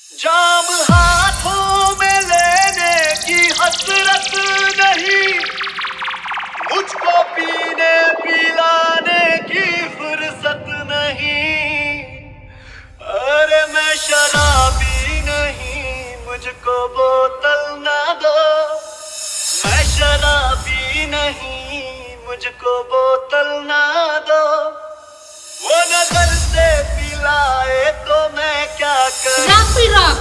जाम हाथों में लेने की हसरत नहीं, मुझको पीने पिलाने की फुर्सत नहीं। अरे मैं शराबी नहीं, मुझको बोतल ना दो। मैं शराबी नहीं, मुझको बोतल ना दो। वो नजर से पिलाए तो मैं क्या करूं? राफी रॉक।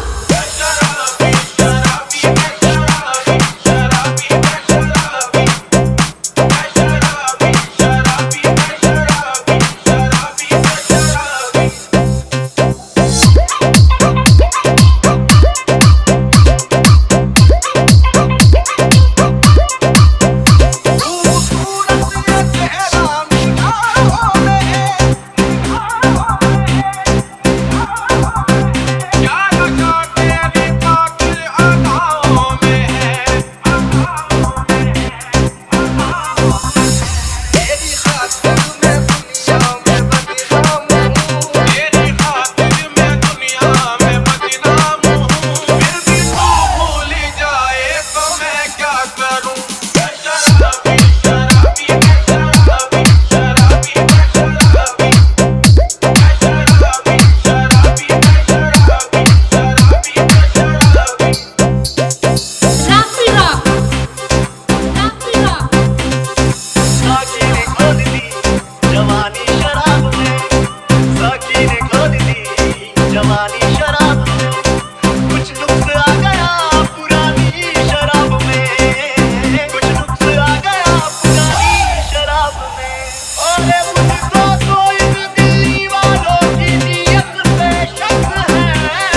जवानी शराब में कुछ नुक्स आ गया, पुरानी शराब में कुछ नुक्स आ गया, पुरानी शराब में। अरे मुझको तो इन दिल्ली वालों की नीयत पे शक है।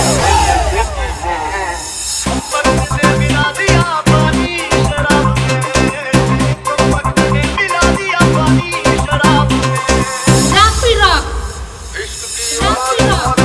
कंपक ने मिला दिया पानी शराब में, कंपक ने मिला दिया पानी शराब में। राफी रॉक। राफी रॉक।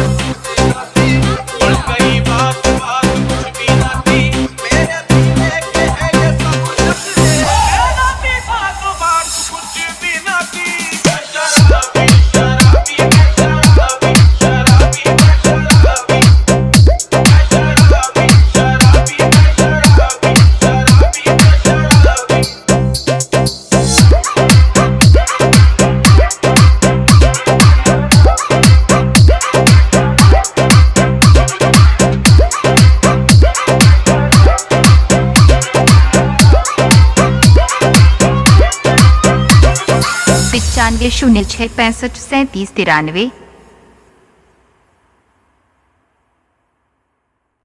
$95 06 65 37 93